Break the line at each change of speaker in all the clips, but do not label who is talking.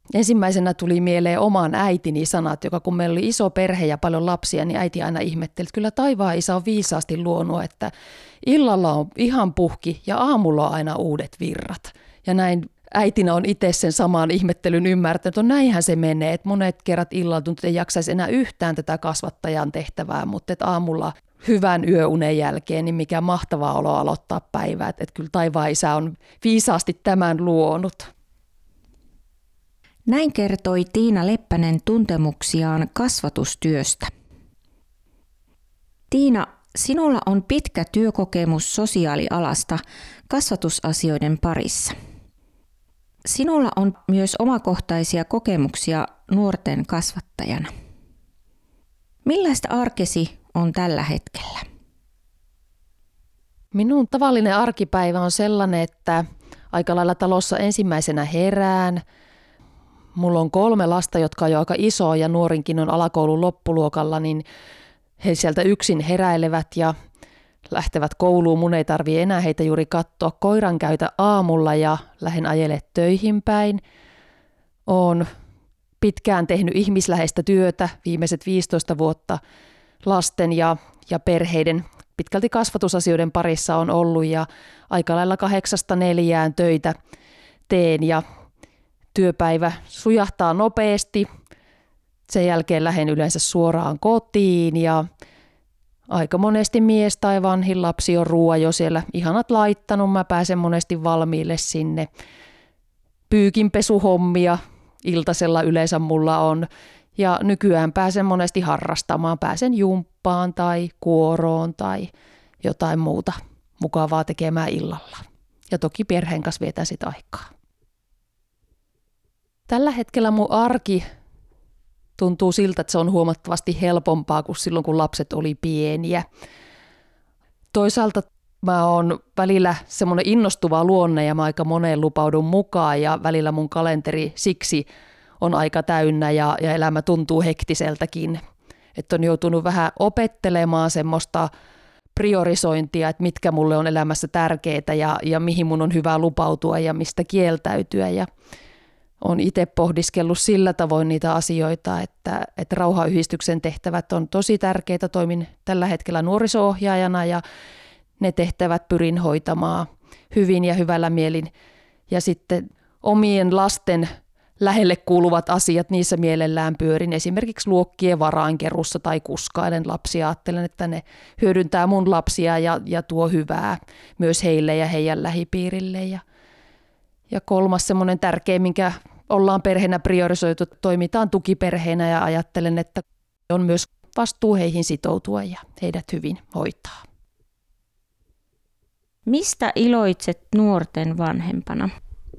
Ensimmäisenä tuli mieleen oman äitini sanat, joka kun meillä oli iso perhe ja paljon lapsia, niin äiti aina ihmetteli, että kyllä taivaan isä on viisaasti luonut, että illalla on ihan puhki ja aamulla on aina uudet virrat. Ja näin äitinä on itse sen saman ihmettelyn ymmärtänyt, että näinhän se menee, että monet kerrat illalla tuntuu, että ei jaksaisi enää yhtään tätä kasvattajan tehtävää, mutta että aamulla hyvän yöunen jälkeen, niin mikä mahtava olo aloittaa päivää, että kyllä taivaan isä on viisaasti tämän luonut.
Näin kertoi Tiina Leppänen tuntemuksiaan kasvatustyöstä. Tiina, sinulla on pitkä työkokemus sosiaalialasta kasvatusasioiden parissa. Sinulla on myös omakohtaisia kokemuksia nuorten kasvattajana. Millaista arkesi on tällä hetkellä?
Minun tavallinen arkipäivä on sellainen, että aika lailla talossa ensimmäisenä herään. Mulla on 3 lasta, jotka on jo aika isoa ja nuorinkin on alakoulun loppuluokalla, niin he sieltä yksin heräilevät ja lähtevät kouluun. Mun ei tarvitse enää heitä juuri katsoa. Koiran käytä aamulla ja lähden ajele töihin päin. Olen pitkään tehnyt ihmisläheistä työtä, viimeiset 15 vuotta lasten ja perheiden pitkälti kasvatusasioiden parissa on ollut ja aika lailla 8–4 töitä teen ja työpäivä sujahtaa nopeasti. Sen jälkeen lähden yleensä suoraan kotiin ja aika monesti mies tai vanhin lapsi on ruoan jo siellä ihanat laittanut. Mä pääsen monesti valmiille sinne. Pyykinpesuhommia iltasella yleensä mulla on ja nykyään pääsen monesti harrastamaan. Pääsen jumppaan tai kuoroon tai jotain muuta mukavaa tekemään illalla. Ja toki perheen kanssa vietän sitä aikaa. Tällä hetkellä mun arki tuntuu siltä, että se on huomattavasti helpompaa kuin silloin, kun lapset oli pieniä. Toisaalta mä oon välillä semmoinen innostuva luonne ja mä aika moneen lupaudun mukaan ja välillä mun kalenteri siksi on aika täynnä ja elämä tuntuu hektiseltäkin. Että on joutunut vähän opettelemaan semmoista priorisointia, että mitkä mulle on elämässä tärkeitä ja mihin mun on hyvä lupautua ja mistä kieltäytyä ja olen itse pohdiskellut sillä tavoin niitä asioita, että rauhanyhdistyksen tehtävät on tosi tärkeitä. Toimin tällä hetkellä nuoriso-ohjaajana ja ne tehtävät pyrin hoitamaan hyvin ja hyvällä mielin. Ja sitten omien lasten lähelle kuuluvat asiat, niissä mielellään pyörin. Esimerkiksi luokkien varainkeruussa tai kuskailen lapsia. Ajattelen, että ne hyödyntää mun lapsia ja tuo hyvää myös heille ja heidän lähipiirille. Ja 3. semmoinen tärkeä, minkä ollaan perheenä priorisoitu, toimitaan tukiperheenä ja ajattelen, että on myös vastuu heihin sitoutua ja heidät hyvin hoitaa.
Mistä iloitset nuorten vanhempana?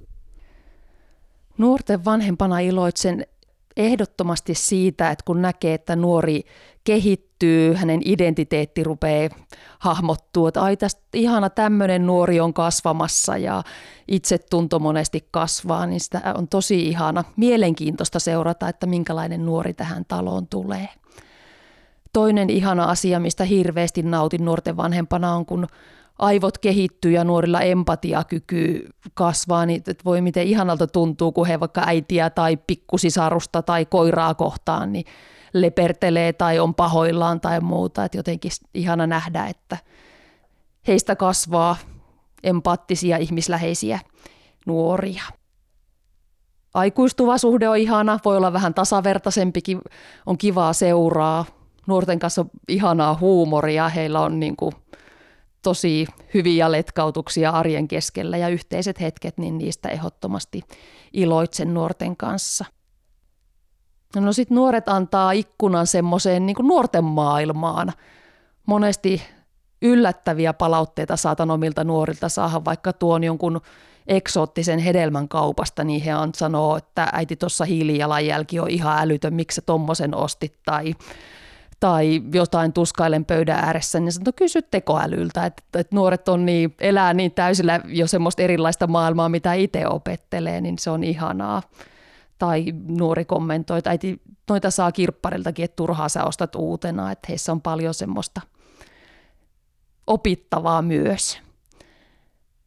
Nuorten vanhempana iloitsen ehdottomasti siitä, että kun näkee, että nuori kehittyy, hänen identiteetti rupeaa hahmottua, että ai tästä ihana tämmöinen nuori on kasvamassa ja itsetunto monesti kasvaa, niin sitä on tosi ihana, mielenkiintoista seurata, että minkälainen nuori tähän taloon tulee. Toinen ihana asia, mistä hirveästi nautin nuorten vanhempana on, kun aivot kehittyy ja nuorilla empatiakyky kasvaa, niin että voi miten ihanalta tuntuu, kun he vaikka äitiä tai pikkusisarusta tai koiraa kohtaan, niin lepertelee tai on pahoillaan tai muuta. Että jotenkin ihana nähdä, että heistä kasvaa empaattisia, ihmisläheisiä nuoria. Aikuistuva suhde on ihana, voi olla vähän tasavertaisempikin, on kivaa seuraa. Nuorten kanssa on ihanaa huumoria, heillä on niin kuin tosi hyviä letkautuksia arjen keskellä ja yhteiset hetket, niin niistä ehdottomasti iloitsen nuorten kanssa. No sitten nuoret antaa ikkunan semmoiseen niin kuin nuorten maailmaan. Monesti yllättäviä palautteita saatan omilta nuorilta saada, vaikka tuon jonkun eksoottisen hedelmän kaupasta, niin he sanoo, että äiti tuossa hiilijalanjälki on ihan älytön, miksi sä tommosen ostit, tai jotain tuskailen pöydän ääressä, niin sanoo, kysy tekoälyltä, että nuoret elää niin täysillä jo semmoista erilaista maailmaa, mitä itse opettelee, niin se on ihanaa. Tai nuori kommentoi, että äiti, noita saa kirppariltakin, että turhaa sä ostat uutena, että heissä on paljon semmoista opittavaa myös.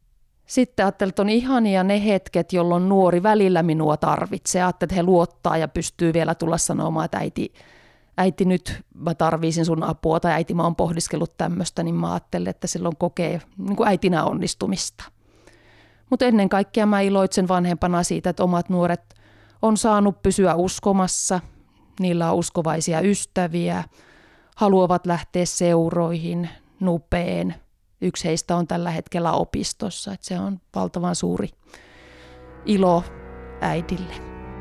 Sitten ajattelin, että on ihania ne hetket, jolloin nuori välillä minua tarvitsee. Ajattelin, että he luottaa ja pystyy vielä tulla sanomaan, että äiti nyt mä tarvisin sun apua tai äiti mä oon pohdiskellut tämmöistä, niin mä ajattelin, että silloin kokee niin kuin äitinä onnistumista. Mutta ennen kaikkea mä iloitsen vanhempana siitä, että omat nuoret on saanut pysyä uskomassa, niillä on uskovaisia ystäviä, haluavat lähteä seuroihin, nupeen. Yksi heistä on tällä hetkellä opistossa, että se on valtavan suuri ilo äidille.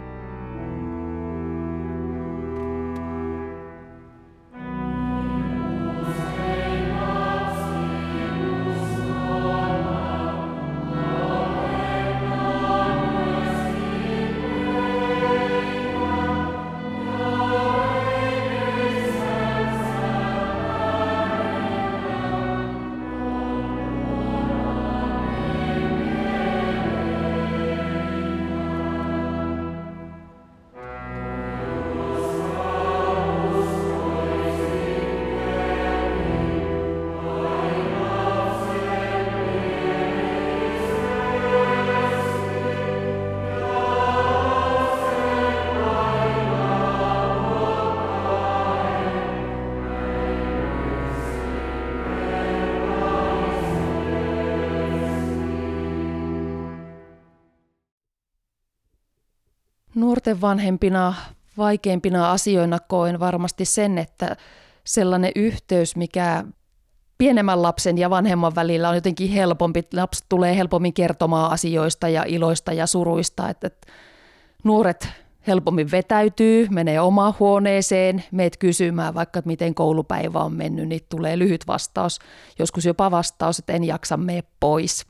Nuorten vanhempina vaikeimpina asioina koen varmasti sen, että sellainen yhteys, mikä pienemmän lapsen ja vanhemman välillä on jotenkin helpompi. Lapset tulee helpommin kertomaan asioista ja iloista ja suruista, että nuoret helpommin vetäytyy, menee omaan huoneeseen, meet kysymään vaikka, että miten koulupäivä on mennyt, niin tulee lyhyt vastaus, joskus jopa vastaus, että en jaksa, mene pois.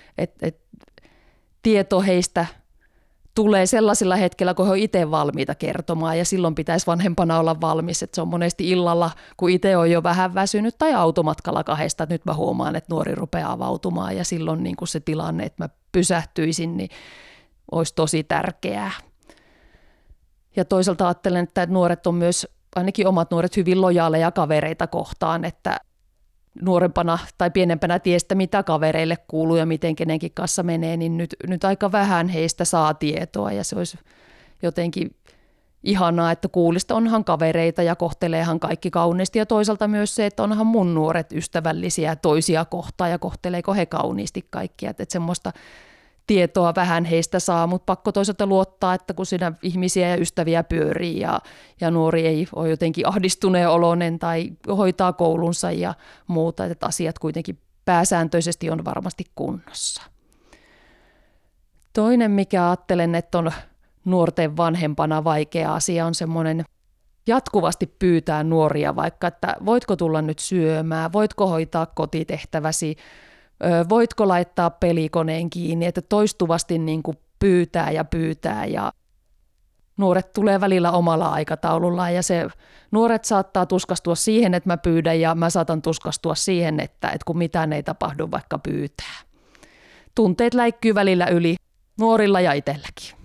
Tieto heistä tulee sellaisilla hetkellä, kun he on itse valmiita kertomaan ja silloin pitäisi vanhempana olla valmis. Että se on monesti illalla, kun itse on jo vähän väsynyt tai automatkalla kahdesta, että nyt mä huomaan, että nuori rupeaa avautumaan ja silloin niin kuin se tilanne, että mä pysähtyisin, niin olisi tosi tärkeää. Ja toisaalta ajattelen, että nuoret on myös, ainakin omat nuoret, hyvin lojaaleja kavereita kohtaan, että nuorempana tai pienempänä tiestä, mitä kavereille kuuluu ja miten kenenkin kanssa menee, niin nyt aika vähän heistä saa tietoa ja se olisi jotenkin ihanaa, että kuulista onhan kavereita ja kohteleehan kaikki kauniisti ja toisaalta myös se, että onhan mun nuoret ystävällisiä toisia kohtaan ja kohteleeko he kauniisti kaikkia, että semmoista tietoa vähän heistä saa, mutta pakko toisaalta luottaa, että kun siinä ihmisiä ja ystäviä pyörii ja nuori ei ole jotenkin ahdistuneen oloinen tai hoitaa koulunsa ja muuta, että asiat kuitenkin pääsääntöisesti on varmasti kunnossa. Toinen, mikä ajattelen, että on nuorten vanhempana vaikea asia, on semmoinen jatkuvasti pyytää nuoria vaikka, että voitko tulla nyt syömään, voitko hoitaa kotitehtäväsi, voitko laittaa pelikoneen kiinni, että toistuvasti niin kuin pyytää ja nuoret tulee välillä omalla aikataulullaan ja nuoret saattaa tuskastua siihen, että mä pyydän ja mä saatan tuskastua siihen, että kun mitään ei tapahdu vaikka pyytää. Tunteet läikkyy välillä yli nuorilla ja itselläkin.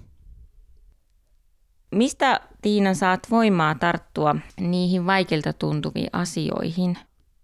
Mistä, Tiina, saat voimaa tarttua niihin vaikeilta tuntuviin asioihin?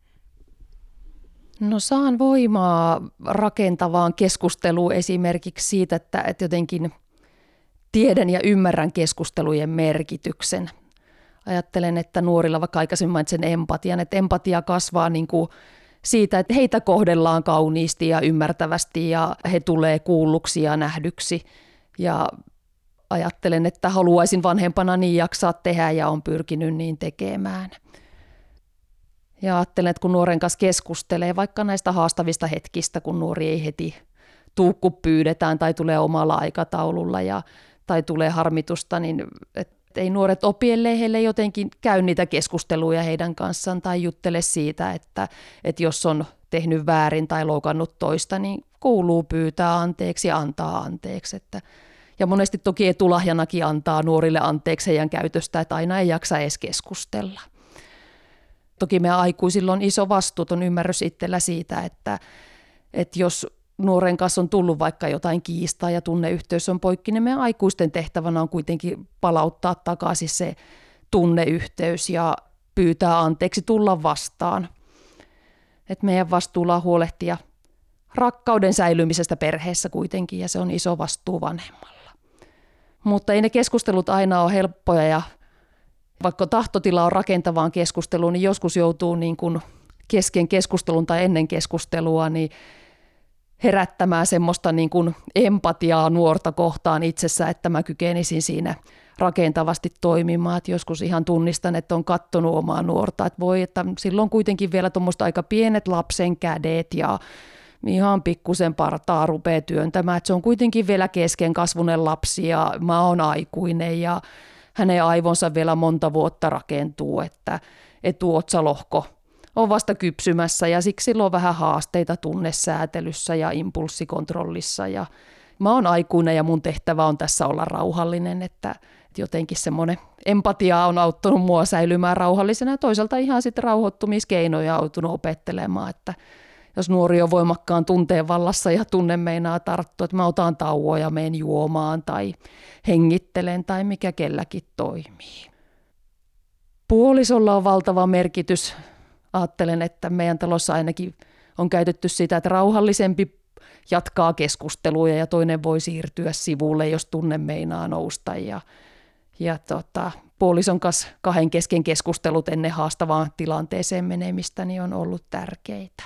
No saan voimaa rakentavaan keskusteluun esimerkiksi siitä, että jotenkin tiedän ja ymmärrän keskustelujen merkityksen. Ajattelen, että nuorilla vaikka aikaisemmin mainitsen empatian, että empatia kasvaa niin kuin siitä, että heitä kohdellaan kauniisti ja ymmärtävästi ja he tulee kuulluksi ja nähdyksi. Ja ajattelen, että haluaisin vanhempana niin jaksaa tehdä ja on pyrkinyt niin tekemään. Ja ajattelen, että kun nuoren kanssa keskustelee vaikka näistä haastavista hetkistä, kun nuori ei heti tuu, kun pyydetään tai tulee omalla aikataululla tai tulee harmitusta, niin ei nuoret opi, ellei heille jotenkin käy niitä keskusteluja heidän kanssaan tai juttele siitä, että jos on tehnyt väärin tai loukannut toista, niin kuuluu pyytää anteeksi ja antaa anteeksi. Ja monesti toki etulahjanakin antaa nuorille anteeksi heidän käytöstä, että aina ei jaksa edes keskustella. Toki meidän aikuisilla on iso vastuuton ymmärrys itsellä siitä, että jos nuoren kanssa on tullut vaikka jotain kiistaa ja tunneyhteys on poikki, niin meidän aikuisten tehtävänä on kuitenkin palauttaa takaisin se tunneyhteys ja pyytää anteeksi, tulla vastaan. Et meidän vastuulla on huolehtia rakkauden säilymisestä perheessä kuitenkin, ja se on iso vastuu vanhemmalla. Mutta ei ne keskustelut aina ole helppoja, ja vaikka tahtotila on rakentavaan keskusteluun, niin joskus joutuu niin kuin kesken keskustelun tai ennen keskustelua niin herättämään semmoista niin kuin empatiaa nuorta kohtaan itsessä, että mä kykenisin siinä rakentavasti toimimaan. Että joskus ihan tunnistan, että on katsonut omaa nuorta, että voi, että silloin kuitenkin vielä tuommoista aika pienet lapsen kädet ja ihan pikkusen partaa rupeaa työntämään, että se on kuitenkin vielä keskenkasvuinen lapsi ja mä oon aikuinen ja hänen aivonsa vielä monta vuotta rakentuu, että etuotsalohko on vasta kypsymässä ja siksi sillä on vähän haasteita tunnesäätelyssä ja impulssikontrollissa ja mä oon aikuinen ja mun tehtävä on tässä olla rauhallinen, että jotenkin semmoinen empatia on auttanut mua säilymään rauhallisena ja toisaalta ihan sitten rauhoittumiskeinoja on autunut opettelemaan, että jos nuori on voimakkaan tunteen vallassa ja tunne meinaa tarttua, että mä otan tauon ja menen juomaan tai hengittelen tai mikä kelläkin toimii. Puolisolla on valtava merkitys. Ajattelen, että meidän talossa ainakin on käytetty sitä, että rauhallisempi jatkaa keskusteluja ja toinen voi siirtyä sivulle, jos tunne meinaa nousta. Ja puolison kanssa kahden kesken keskustelut ennen haastavaan tilanteeseen menemistä niin on ollut tärkeitä.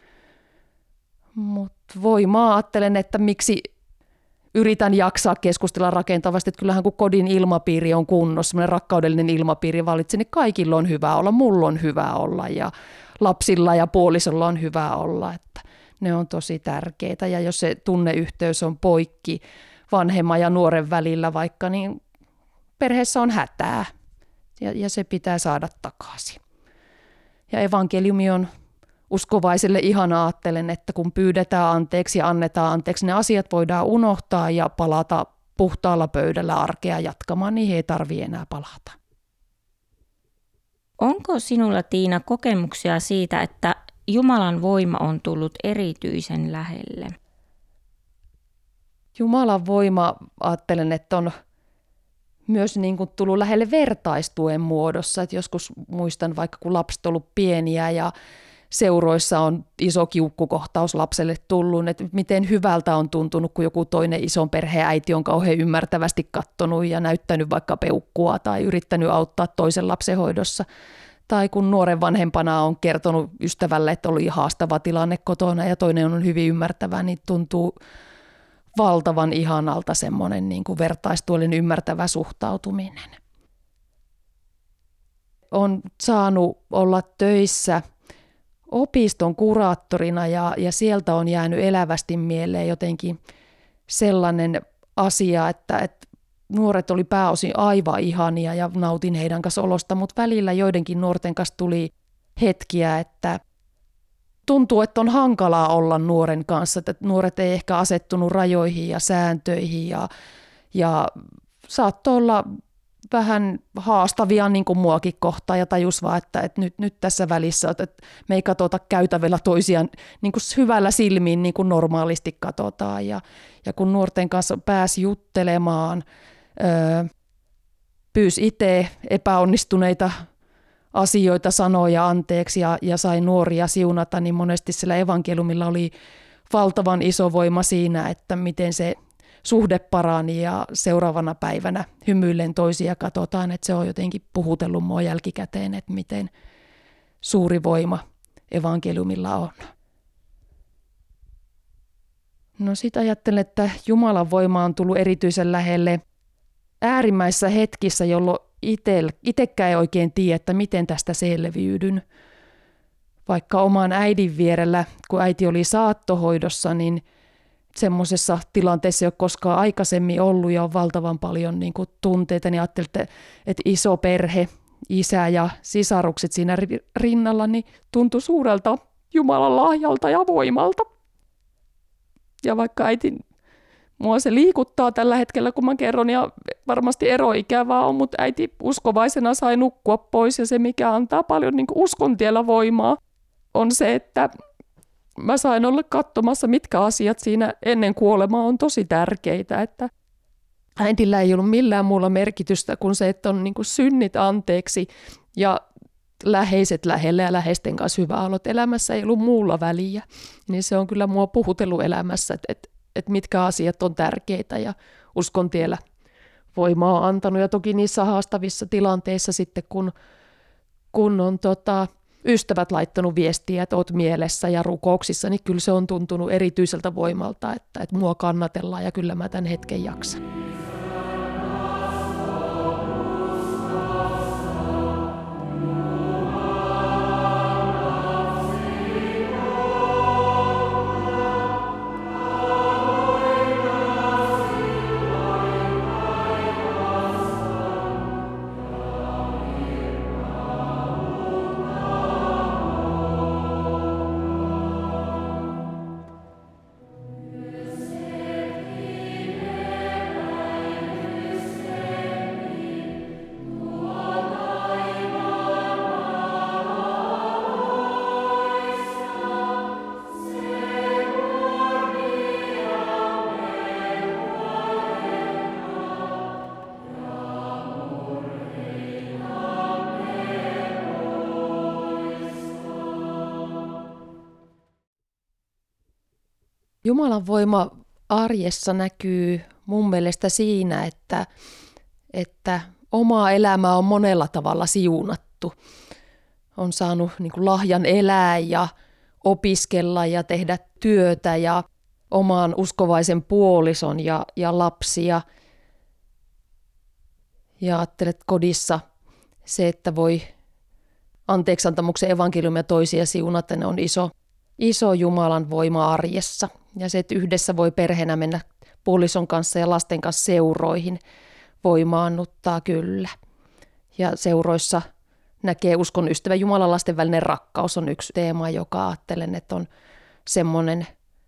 Mutta voimaa ajattelen, että miksi yritän jaksaa keskustella rakentavasti, että kyllähän kun kodin ilmapiiri on kunnossa, semmoinen rakkaudellinen ilmapiiri vallitsee, niin kaikilla on hyvä olla, mulla on hyvä olla ja lapsilla ja puolisolla on hyvä olla, että ne on tosi tärkeitä ja jos se tunneyhteys on poikki vanhemman ja nuoren välillä vaikka, niin perheessä on hätää ja se pitää saada takaisin. Ja evankeliumi on uskovaiselle ihana, ajattelen, että kun pyydetään anteeksi ja annetaan anteeksi, ne asiat voidaan unohtaa ja palata puhtaalla pöydällä arkea jatkamaan, niin ei tarvitse enää palata.
Onko sinulla, Tiina, kokemuksia siitä, että Jumalan voima on tullut erityisen lähelle?
Jumalan voima, ajattelen, että on myös niin kuin tullut lähelle vertaistuen muodossa. Että joskus muistan vaikka, kun lapset on ollut pieniä ja seuroissa on iso kiukkukohtaus lapselle tullut, että miten hyvältä on tuntunut, kun joku toinen ison perheen äiti on kauhean ymmärtävästi katsonut ja näyttänyt vaikka peukkua tai yrittänyt auttaa toisen lapsen hoidossa. Tai kun nuoren vanhempana on kertonut ystävälle, että oli haastava tilanne kotona ja toinen on hyvin ymmärtävä, niin tuntuu valtavan ihanalta semmoinen niin kuin vertaistuellinen ymmärtävä suhtautuminen. Olen saanut olla töissä opiston kuraattorina ja sieltä on jäänyt elävästi mieleen jotenkin sellainen asia, että nuoret oli pääosin aivan ihania ja nautin heidän kanssa olosta, mutta välillä joidenkin nuorten kanssa tuli hetkiä, että tuntuu, että on hankalaa olla nuoren kanssa, että nuoret ei ehkä asettunut rajoihin ja sääntöihin ja saattoi olla vähän haastavia niin kuin muakin kohtaan ja tajus vaan, että nyt tässä välissä, että me ei katsota käytävillä toisiaan niin kuin hyvällä silmiin niin kuin normaalisti katsotaan ja kun nuorten kanssa pääsi juttelemaan, pyysi itse epäonnistuneita asioita sanoja anteeksi ja sai nuoria siunata, niin monesti sillä evankeliumilla oli valtavan iso voima siinä, että miten se suhde parani ja seuraavana päivänä hymyillen toisia katsotaan, että se on jotenkin puhutellut mua jälkikäteen, että miten suuri voima evankeliumilla on. No sit ajattelen, että Jumalan voima on tullut erityisen lähelle äärimmäisissä hetkissä, jolloin itsekään ei oikein tiedä, että miten tästä selviydyn. Vaikka oman äidin vierellä, kun äiti oli saattohoidossa, niin semmoisessa tilanteessa ei ole koskaan aikaisemmin ollut ja on valtavan paljon niin kuin tunteita, niin ajattelin, että iso perhe, isä ja sisarukset siinä rinnalla, niin tuntui suurelta Jumalan lahjalta ja voimalta. Ja vaikka äiti, mua se liikuttaa tällä hetkellä, kun mä kerron, ja varmasti eroikävää on, mutta äiti uskovaisena sai nukkua pois, ja se, mikä antaa paljon niin kuin uskon tiellä voimaa, on se, että mä sain olla katsomassa, mitkä asiat siinä ennen kuolemaa on tosi tärkeitä, että äidillä ei ollut millään muulla merkitystä kuin se, että on niin kuin synnit anteeksi ja läheiset lähellä ja läheisten kanssa hyvä olot elämässä, ei ollut muulla väliä. Niin se on kyllä mua puhutellut elämässä, että mitkä asiat on tärkeitä ja uskon tiellä voimaa antanut. Ja toki niissä haastavissa tilanteissa sitten, kun on ystävät laittanut viestiä, että oot mielessä ja rukouksissa, niin kyllä se on tuntunut erityiseltä voimalta, että mua kannatellaan ja kyllä mä tämän hetken jaksan. Jumalan voima arjessa näkyy mun mielestä siinä, että omaa elämää on monella tavalla siunattu. On saanut niin kuin lahjan elää ja opiskella ja tehdä työtä ja oman uskovaisen puolison ja lapsia. Ja ajattelen, että kodissa se, että voi anteeksiantamuksen evankeliumia toisia siunata, ne on iso Jumalan voima arjessa. Ja se, että yhdessä voi perheenä mennä puolison kanssa ja lasten kanssa seuroihin, voimaannuttaa kyllä. Ja seuroissa näkee uskon ystävä. Jumalan lasten välinen rakkaus on yksi teema, joka ajattelen, että on semmoinen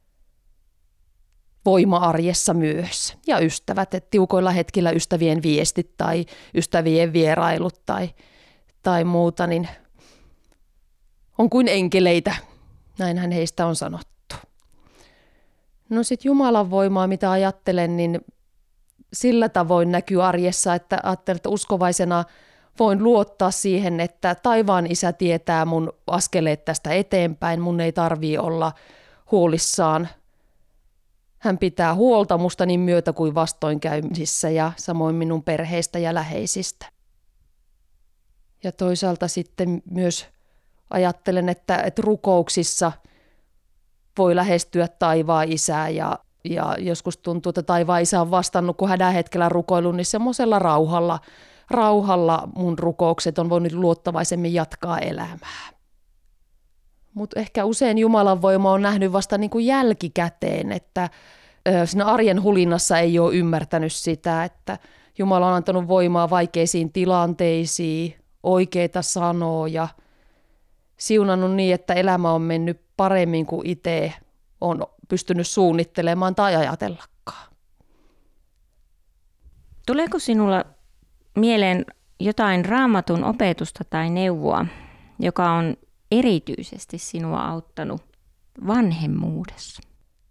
voima arjessa myös. Ja ystävät, että tiukoilla hetkillä ystävien viestit tai ystävien vierailut tai muuta, niin on kuin enkeleitä. Näinhän heistä on sanottu. No sitten Jumalan voimaa, mitä ajattelen, niin sillä tavoin näkyy arjessa, että ajattelen, että uskovaisena voin luottaa siihen, että taivaan Isä tietää mun askeleet tästä eteenpäin. Mun ei tarvitse olla huolissaan. Hän pitää huolta musta niin myötä kuin vastoinkäymisissä ja samoin minun perheistä ja läheisistä. Ja toisaalta sitten myös ajattelen, että rukouksissa voi lähestyä taivaan Isää ja joskus tuntuu, että taivaan Isä on vastannut, kun hädän hetkellä rukoilun, niin semmoisella rauhalla mun rukoukset on voinut luottavaisemmin jatkaa elämää. Mutta ehkä usein Jumalan voima on nähnyt vasta niin kuin jälkikäteen, että siinä arjen hulinnassa ei ole ymmärtänyt sitä, että Jumala on antanut voimaa vaikeisiin tilanteisiin, oikeita sanoja, siunannut niin, että elämä on mennyt paremmin kuin itse on pystynyt suunnittelemaan tai ajatellakaan.
Tuleeko sinulla mieleen jotain Raamatun opetusta tai neuvoa, joka on erityisesti sinua auttanut vanhemmuudessa?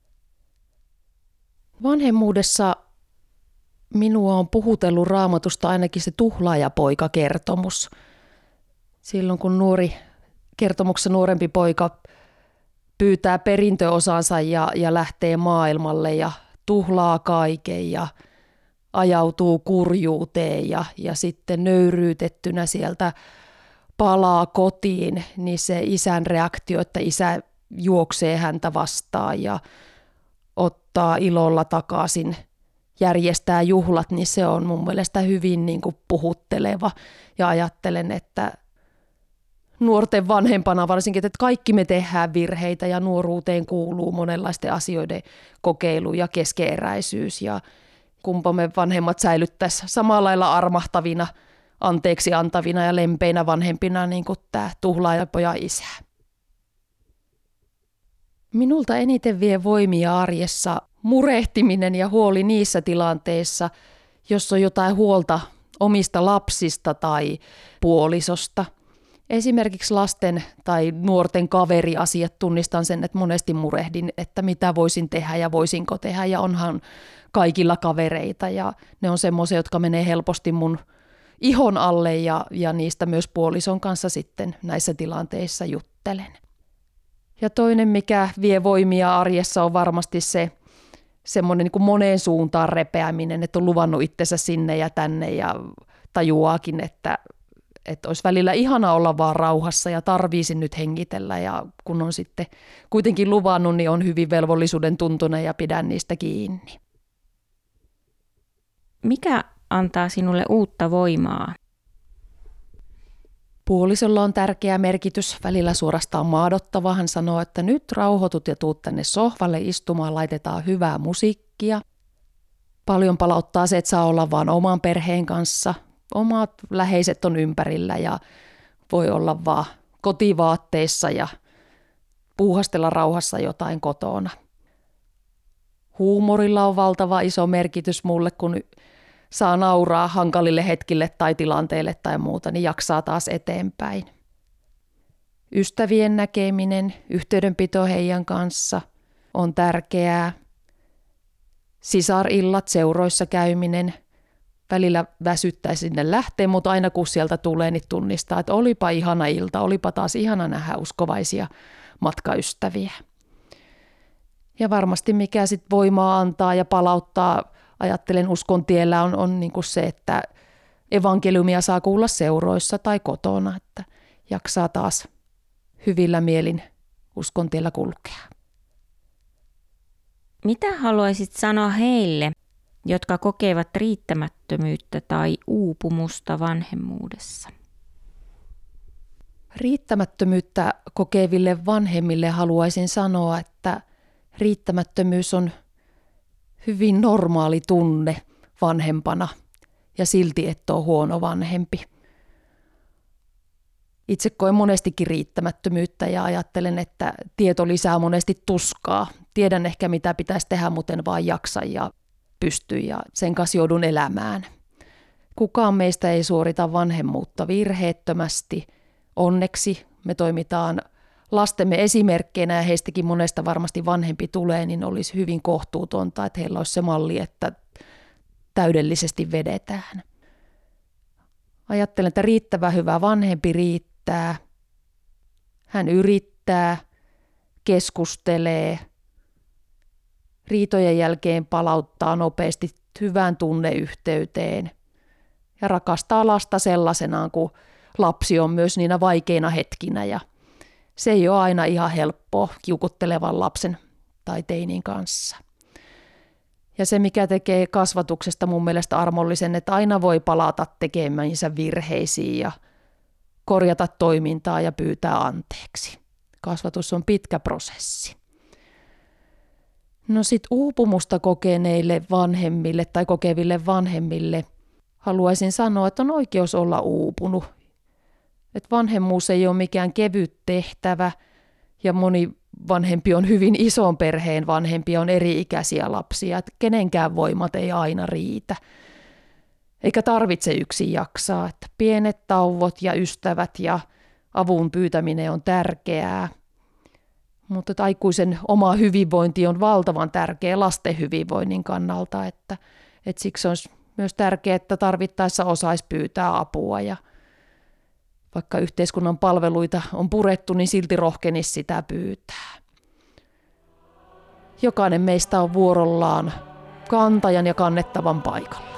Vanhemmuudessa
minua on puhutellut Raamatusta ainakin se tuhlaajapoika-kertomus. Silloin kun kertomuksessa nuorempi poika pyytää perintöosansa ja lähtee maailmalle ja tuhlaa kaiken ja ajautuu kurjuuteen ja sitten nöyryytettynä sieltä palaa kotiin, niin se isän reaktio, että isä juoksee häntä vastaan ja ottaa ilolla takaisin, järjestää juhlat, niin se on mun mielestä hyvin niin kuin puhutteleva. Ja ajattelen, että nuorten vanhempana varsinkin, että kaikki me tehdään virheitä ja nuoruuteen kuuluu monenlaisten asioiden kokeilu ja keskeeräisyys. Ja kumpa me vanhemmat säilyttäisiin samalla lailla armahtavina, anteeksi antavina ja lempeinä vanhempina niin kuin tämä tuhlaajapojan isä. Minulta eniten vie voimia arjessa murehtiminen ja huoli niissä tilanteissa, jos on jotain huolta omista lapsista tai puolisosta. Esimerkiksi lasten tai nuorten kaveriasiat tunnistan sen, että monesti murehdin, että mitä voisin tehdä ja voisinko tehdä. Ja onhan kaikilla kavereita ja ne on semmoisia, jotka menee helposti mun ihon alle ja niistä myös puolison kanssa sitten näissä tilanteissa juttelen. Ja toinen, mikä vie voimia arjessa, on varmasti se semmoinen niin kuin moneen suuntaan repeäminen, että on luvannut itsensä sinne ja tänne ja tajuaakin, että olisi välillä ihana olla vaan rauhassa ja tarviisin nyt hengitellä ja kun on sitten kuitenkin luvannut, niin on hyvin velvollisuuden tuntunen ja pidän niistä kiinni.
Mikä antaa sinulle uutta voimaa?
Puolisolla on tärkeä merkitys, välillä suorastaan maadottava. Hän sanoo, että nyt rauhoitut ja tuut tänne sohvalle istumaan, laitetaan hyvää musiikkia. Paljon palauttaa se, että saa olla vaan oman perheen kanssa. Omat läheiset on ympärillä ja voi olla vaan kotivaatteissa ja puuhastella rauhassa jotain kotona. Huumorilla on valtava iso merkitys mulle, kun saa nauraa hankalille hetkille tai tilanteille tai muuta, niin jaksaa taas eteenpäin. Ystävien näkeminen, yhteydenpito heidän kanssa on tärkeää. Sisarillat, seuroissa käyminen, välillä väsyttää sinne lähteä, mutta aina kun sieltä tulee, niin tunnistaa, että olipa ihana ilta, olipa taas ihana nähdä uskovaisia matkaystäviä. Ja varmasti mikä sitten voimaa antaa ja palauttaa, ajattelen uskon tiellä on niin kuin se, että evankeliumia saa kuulla seuroissa tai kotona, että jaksaa taas hyvillä mielin uskon tiellä kulkea.
Mitä haluaisit sanoa heille, jotka kokevat riittämättömyyttä tai uupumusta vanhemmuudessa?
Riittämättömyyttä kokeville vanhemmille haluaisin sanoa, että riittämättömyys on hyvin normaali tunne vanhempana ja silti et ole huono vanhempi. Itse koen monestikin riittämättömyyttä ja ajattelen, että tieto lisää monesti tuskaa. Tiedän ehkä mitä pitäisi tehdä, mutta en vaan jaksa ja pysty ja sen kanssa joudun elämään. Kukaan meistä ei suorita vanhemmuutta virheettömästi. Onneksi me toimitaan lastemme esimerkkeinä ja heistäkin monesta varmasti vanhempi tulee, niin olisi hyvin kohtuutonta, että heillä olisi se malli, että täydellisesti vedetään. Ajattelen, että riittävä hyvä vanhempi riittää. Hän yrittää, keskustelee, riitojen jälkeen palauttaa nopeasti hyvään tunneyhteyteen ja rakastaa lasta sellaisenaan, kun lapsi on myös niinä vaikeina hetkinä ja se ei ole aina ihan helppoa kiukuttelevan lapsen tai teinin kanssa. Ja se, mikä tekee kasvatuksesta mun mielestä armollisen, että aina voi palata tekemänsä virheisiin ja korjata toimintaa ja pyytää anteeksi. Kasvatus on pitkä prosessi. No sit uupumusta kokeneille vanhemmille tai kokeville vanhemmille haluaisin sanoa, että on oikeus olla uupunut. Että vanhemmuus ei ole mikään kevyt tehtävä ja moni vanhempi on hyvin ison perheen vanhempi ja on eri-ikäisiä lapsia. Että kenenkään voimat ei aina riitä. Eikä tarvitse yksin jaksaa. Että pienet tauot ja ystävät ja avun pyytäminen on tärkeää. Mutta aikuisen oma hyvinvointi on valtavan tärkeä lasten hyvinvoinnin kannalta. Että siksi on myös tärkeää, että tarvittaessa osaisi pyytää apua ja vaikka yhteiskunnan palveluita on purettu, niin silti rohkenisi sitä pyytää. Jokainen meistä on vuorollaan kantajan ja kannettavan paikalla.